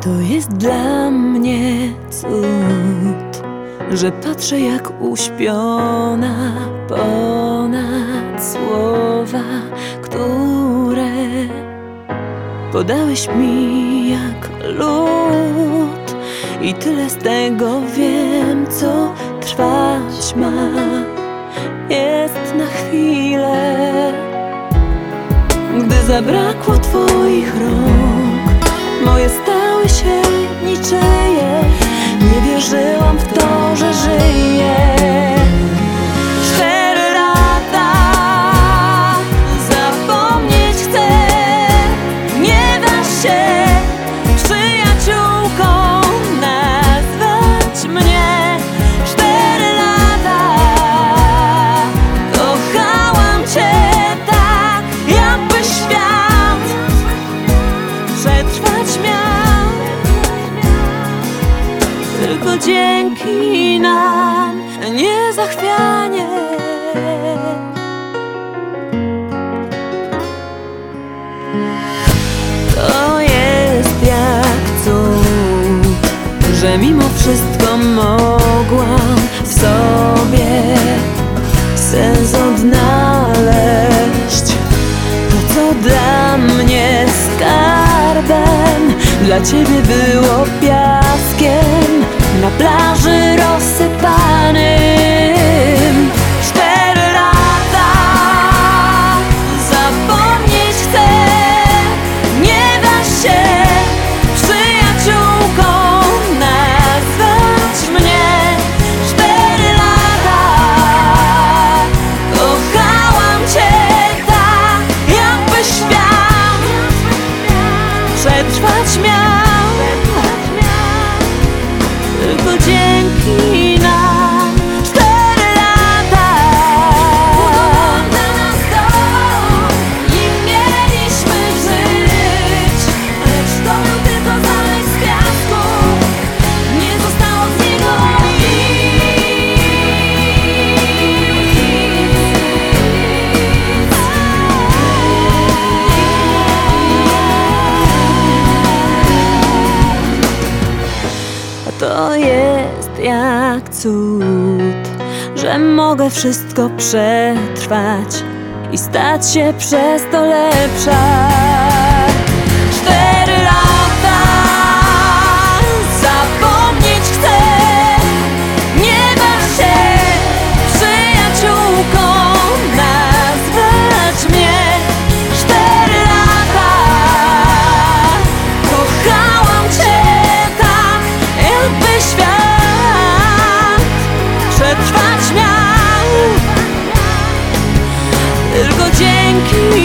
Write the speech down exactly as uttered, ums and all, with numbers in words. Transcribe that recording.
To jest dla mnie cud, że patrzę jak uśpiona ponad słowa, które podałeś mi jak lód. I tyle z tego wiem, co trwać ma, jest na chwilę. Gdy zabrakło twoich rąk, moje stały się niczyje. Nie wierzyłam w to, że żyję. Cztery lata, zapomnieć chcę. Nie dasz się przyjaciółką nazwać mnie. Cztery lata, kochałam cię tak, jakby świat przetrwać miał. Tylko dzięki nam, nie zachwianie. To jest jak cud, że mimo wszystko mogłam w sobie sens odnaleźć. To, co dla mnie skarbem, dla ciebie było piaskiem na plaży rozsypanym. Cztery lata, zapomnieć chcę. Nie da się przyjaciółką nazwać mnie. Cztery lata, kochałam cię tak, jakby świat przetrwać miał. Tylko dzięki nam, cztery lata. Budowałam dla nas dom i mieliśmy żyć, lecz to był tylko zamek z piasku, nie zostało z niego nic. A to jest jak cud, że mogę wszystko przetrwać i stać się przez to lepsza. Cztery lata, zapomnieć chcę. Nie da się przyjaciółką nazwać mnie. Cztery lata, kochałam cię tak, jakby świat przetrwać miał. Tylko dzięki